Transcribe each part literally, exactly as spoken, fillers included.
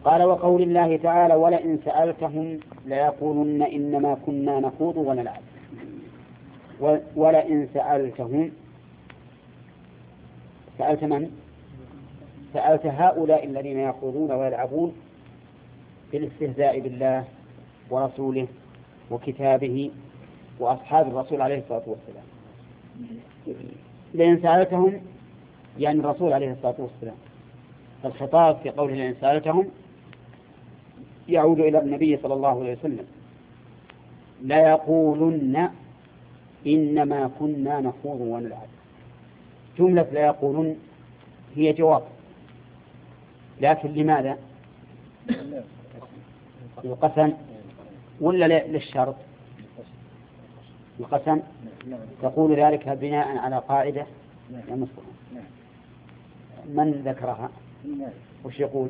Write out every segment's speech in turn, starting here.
قال وقول الله تعالى ولئن سألتهم ليقولن إنما كنا نخوض ونلعب. ولئن سألتهم، سألت من؟ سألت هؤلاء الذين يخوضون ويلعبون بالاستهزاء بالله ورسوله وكتابه وأصحاب الرسول عليه الصلاة والسلام. لئن سألتهم يعني الرسول عليه الصلاة والسلام. الخطاب في قوله لئن سألتهم يعود إلى النبي صلى الله عليه وسلم. لا يقولن إنما كنا نخوض ونلعب. جملة لا يقولن هي جواب، لكن لماذا؟ القسم ولا للشرط؟ القسم. تقول ذلك بناء على قاعدة يا مصطفى من ذكرها؟ وش يقول؟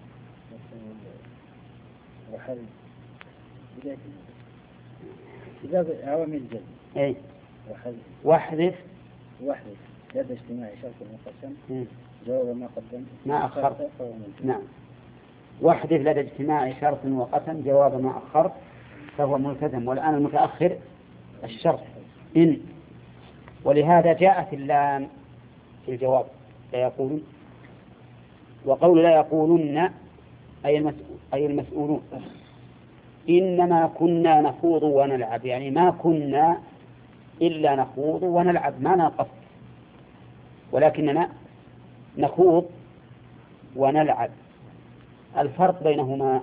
عوامل الجزم. اي واحذف واحذف لدى اجتماع شرط وقسم جواب ما قدم ما أخرت. نعم، واحذف لدى اجتماع شرط وقسم جواب ما أخرت فهو ملتزم. والآن المتأخر الشرط إن، ولهذا جاءت اللام في الجواب لا يقولون. وقول لا يقولون أي المسؤولون إنما كنا نخوض ونلعب، يعني ما كنا إلا نخوض ونلعب، ما نقص، ولكننا نخوض ونلعب. الفرق بينهما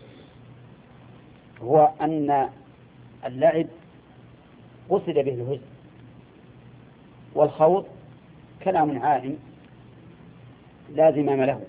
هو أن اللعب قصد به الهزء، والخوض كلام عام لا زمام له،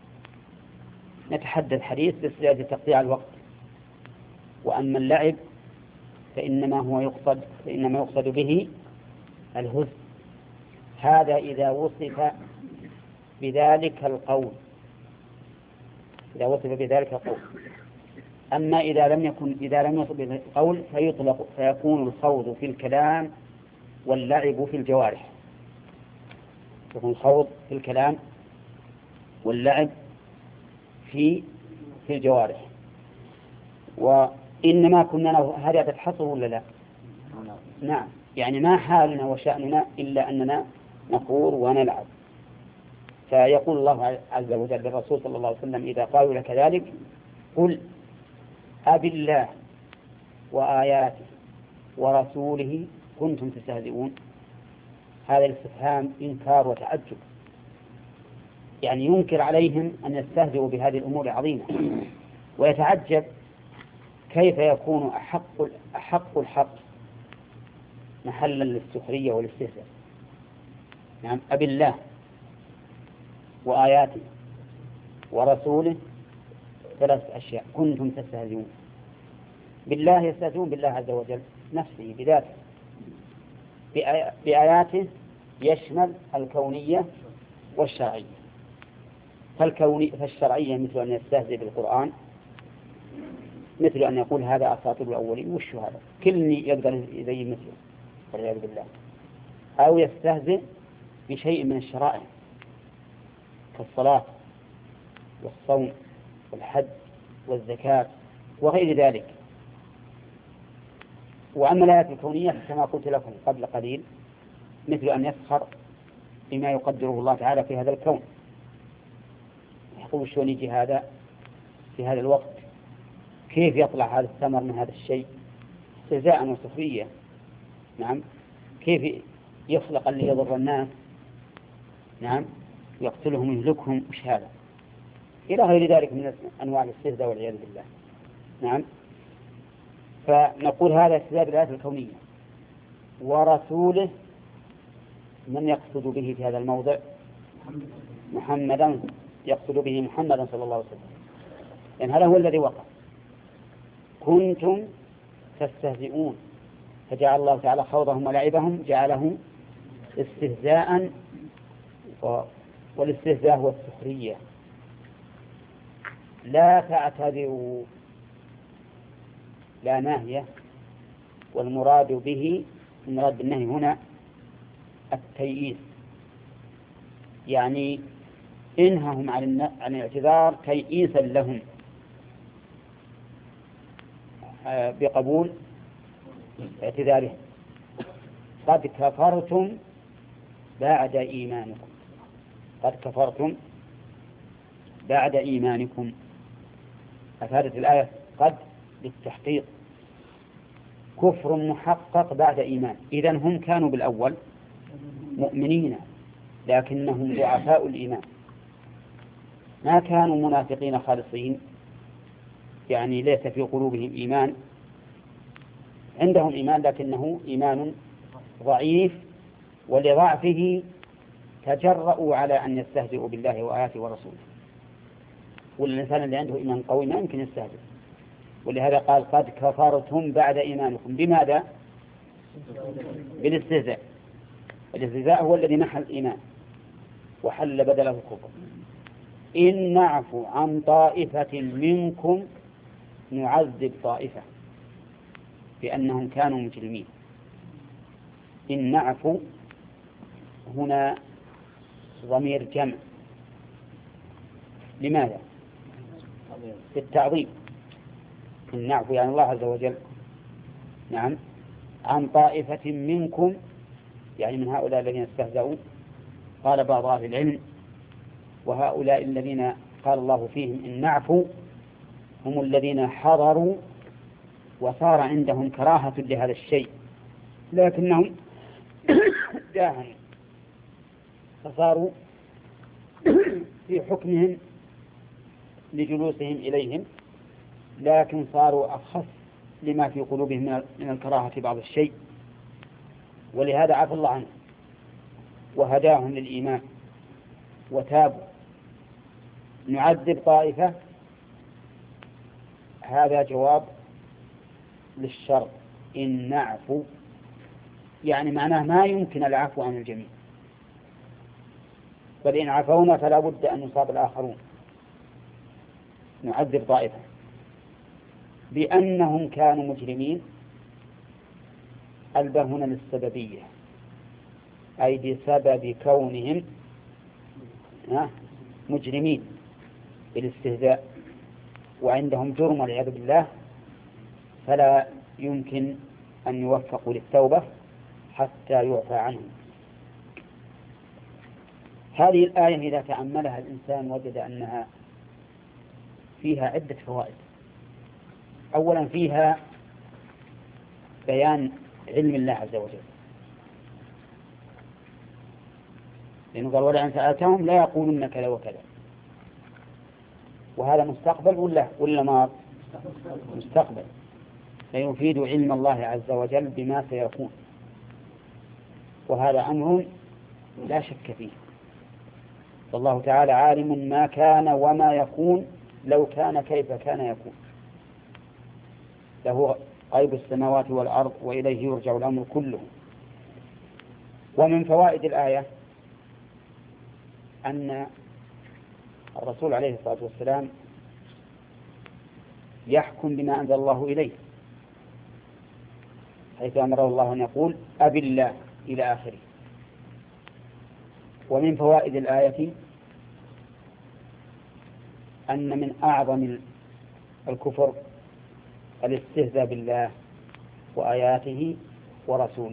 نتحدث حديث بصيغة تقطيع الوقت. وأما اللعب فإنما هو يقصد فإنما يقصد به الهزء، هذا إذا وصف بذلك القول إذا وصف بذلك القول. أما إذا لم يكن إذا لم يوصف بالقول فيطلق فيكون الخوض في الكلام واللعب في الجوارح. يكون الخوض في الكلام واللعب في في الجوارح. وإنما كنا هذا تتحصر ولا لا؟ نعم، يعني ما حالنا وشأننا إلا أننا نخوض ونلعب. فيقول الله عز وجل للرسول صلى الله عليه وسلم إذا قالوا لك ذلك قل أبي الله وآياته ورسوله كنتم تستهزئون. هذا الاستفهام إنكار وتعجب، يعني ينكر عليهم أن يستهزئوا بهذه الأمور العظيمة، ويتعجب كيف يكون أحق أحق الحق محلا للسخرية والاستهزاء. نعم، أبي الله وآياته ورسوله ثلاث أشياء كنتم تستهزئون. بالله يستهزئون بالله عز وجل نفسه بذاته، بآياته يشمل الكونية والشرعية. فالكونية فالشرعية مثل أن يستهزئ بالقرآن، مثل أن يقول هذا أساطير الأولين وش هذا كل يقدر يزين مثله والعياذ بالله، أو يستهزئ بشيء من الشرائع كالصلاة والصوم والحج والزكاة وغير ذلك. وأما الآيات الكونية كما قلت لكم قبل قليل مثل أن يسخر بما يقدره الله تعالى في هذا الكون، يقول شلون يجي هذا في هذا الوقت، كيف يطلع هذا الثمر من هذا الشيء، استهزاء وسخرية. نعم، كيف يخلق اللي يضر الناس، نعم، يقتلهم ويهلكهم، وش هذا، إلى غير ذلك من أنواع الاستهزاء والعياذ بالله. نعم، فنقول هذا استهزاء بالآيات الكونية. ورسوله من يقصد به في هذا الموضع؟ محمدا، يقصد به محمدا صلى الله عليه وسلم، لأن هذا هو الذي وقع. كنتم تستهزئون، فجعل الله تعالى خوضهم ولعبهم جعلهم استهزاء، والاستهزاء هو السخرية. لا تعتذروا، لا ناهية، والمراد به المراد بالنهي هنا التيئيس، يعني إنههم عن عن الاعتذار تيئيسا لهم بقبول اعتذارهم. قد كفرتم بعد إيمانكم، قد كفرتم بعد إيمانكم. أفادت الآية قد للتحقيق، كفر محقق بعد إيمان. إذن هم كانوا بالأول مؤمنين لكنهم ضعفاء الإيمان، ما كانوا منافقين خالصين، يعني ليس في قلوبهم إيمان، عندهم إيمان لكنه إيمان ضعيف، ولضعفه تجرؤوا على أن يستهزئوا بالله وآياته ورسوله. والإنسان اللي عنده إيمان قوي ما يمكن يستهزئ، ولهذا قال قد كفرتم بعد إيمانكم. بماذا؟ بالاستهزاء. الاستهزاء هو الذي محى الإيمان وحل بدله الكفر. إن نعفو عن طائفة منكم نعذب طائفة بأنهم كانوا مجرمين. إن نعفو هنا ضمير جمع، لماذا؟ للتعظيم. إن نعفو يعني الله عز وجل نعم عن طائفة منكم، يعني من هؤلاء الذين استهزأوا. قال بعض أهل العلم وهؤلاء الذين قال الله فيهم إن نعفو هم الذين حضروا وصار عندهم كراهة لهذا الشيء لكنهم داهنوا، فصاروا في حكمهم لجلوسهم إليهم، لكن صاروا أخف لما في قلوبهم من الكراهة بعض الشيء، ولهذا عفى الله عنهم وهداهم للإيمان وتابوا. نعذب طائفة هذا جواب للشرط. إن نعفو يعني معناه ما يمكن العفو عن الجميع، بل إن عفونا فلا بد أن يصاب الآخرون. نعذب طائفة بأنهم كانوا مجرمين، البه هنا للسببية، أي بسبب كونهم مجرمين بالاستهزاء وعندهم جرم والعياذ بالله، فلا يمكن أن يوفقوا للتوبة حتى يعفى عنهم. هذه الآية إذا تأملها الإنسان وجد أنها فيها عدة فوائد. أولا فيها بيان علم الله عز وجل، لأنه قال ولئن سألتهم لا يقولن كذا وكذا، وهذا مستقبل ولا ولا ماض؟ مستقبل، فيفيد علم الله عز وجل بما سيكون، وهذا أمر لا شك فيه. والله تعالى عالم ما كان وما يكون، لو كان كيف كان يكون، له غيب السماوات والأرض وإليه يرجع الأمر كله. ومن فوائد الآية أن الرسول عليه الصلاة والسلام يحكم بما أنزل الله إليه، حيث أمره الله أن يقول أبي الله إلى آخره. ومن فوائد الآية أن من أعظم الكفر الاستهزاء بالله وآياته ورسوله،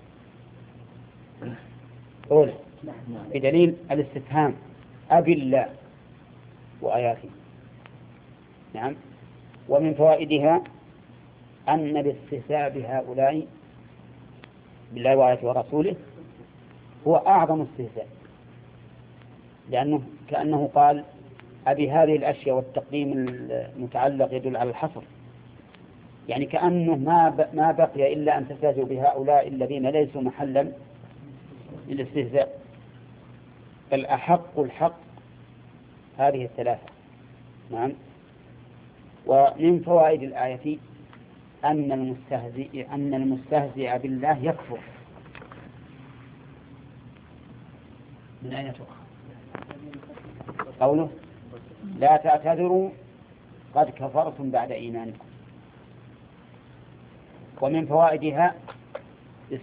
أولا بدليل الاستفهام أبي الله وآياته. نعم. ومن فوائدها أن الاستهزاء بهؤلاء بالله وآياته ورسوله هو أعظم استهزاء، لأنه كأنه قال أبي هذه الأشياء، والتقديم المتعلق يدل على الحصر، يعني كأنه ما ما بقي إلا أن تستهزئوا بهؤلاء الذين ليسوا محلا للاستهزاء، بل أحق الحق هذه الثلاثة. نعم. ومن فوائد الآية أن المستهزئ أن المستهزئ بالله يكفر. من أين تؤخذ قوله لا تعتذروا قد كفرتم بعد إيمانكم؟ ومن فوائدها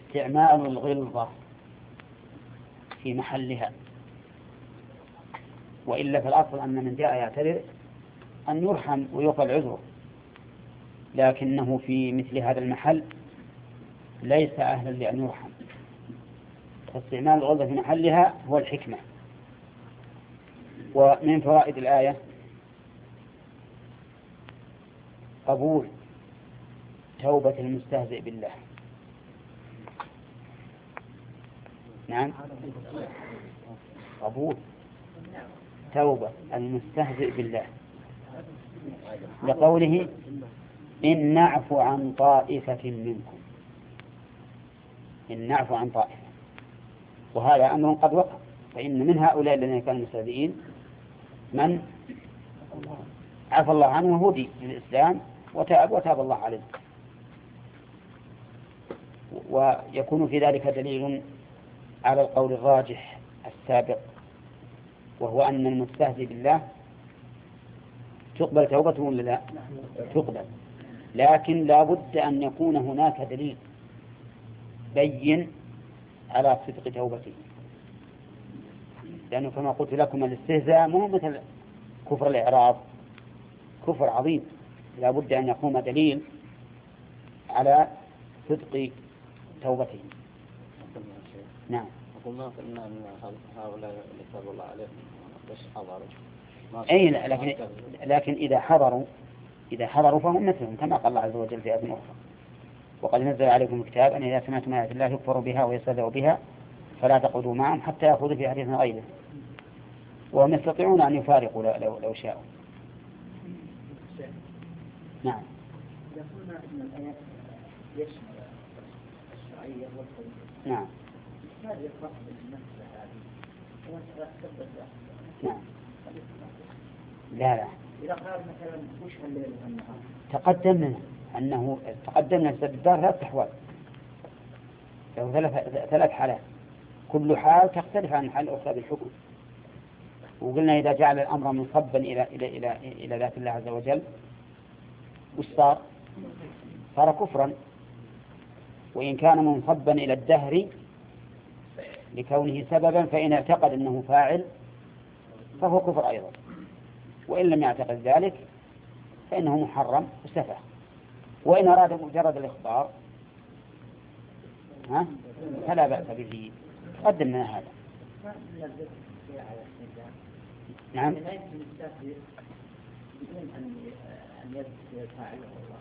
استعمال الغلظة في محلها، وإلا في الأصل أن من جاء يعتذر أن يرحم ويقبل عذره، لكنه في مثل هذا المحل ليس أهلا لأن يرحم، فاستعمال الغلظة في محلها هو الحكمة. ومن فوائد الآية قبول توبة المستهزئ بالله. نعم، قبول توبة المستهزئ بالله، لقوله إن نعفو عن طائفة منكم، إن نعفو عن طائفة، وهذا أمر قد وقع، فإن من هؤلاء الذين كانوا مستهزئين من عفى الله عنه وهدي للإسلام وتاب وتاب الله عليه. ويكون في ذلك دليل على القول الراجح السابق، وهو أن المستهزئ بالله تقبل توبته ولا لا؟ تقبل، لكن لا بد أن يكون هناك دليل بين على صدق توبته، لأنه كما قلت لكم الاستهزاء مو مثل كفر الإعراض، كفر عظيم، لا بد أن يقوم دليل على صدق توبته. نعم. أقول ما قلنا أن هؤلاء اللي تاب الله عليهم ليش حضروا؟ أي لا، لكن لكن إذا حضروا إذا حضروا فهم مثلهم، كما قال الله عز وجل في آية أخرى: وقد نزل عليكم كتابا إذا سمعتم آيات الله يكفر بها ويستهزأ بها فلا تقعدوا معهم حتى يأخذوا في حديث غيره، وهم يستطيعون أن يفارقوا لو, لو شاءوا. نعم. يقولنا أن الآيات يشمل الشرعية والقلب. نعم. هذه الفرق بالنسبة هذه ومسألة ثبت. نعم. لا لا. إذا قال مثلا وش الليل والنهار. تقدمنا أنه تقدمنا سد الدار ثلاث أحوال، له ثلاث ثلاث حالات، كل حال تختلف عن الحال الأخرى بالحكم. وقلنا إذا جعل الأمر منصبا إلى إلى إلى إلى ذات الله عز وجل وش صار؟ صار كفرا. وإن كان منصبا إلى الدهر لكونه سببا فإن اعتقد أنه فاعل فهو كفر أيضا، وإن لم يعتقد ذلك فإنه محرم وسفه. وإن أراد مجرد الإخبار ها فلا بأس به. قدمنا هذا. نعم. بدون أن أن يذكر فاعله الله.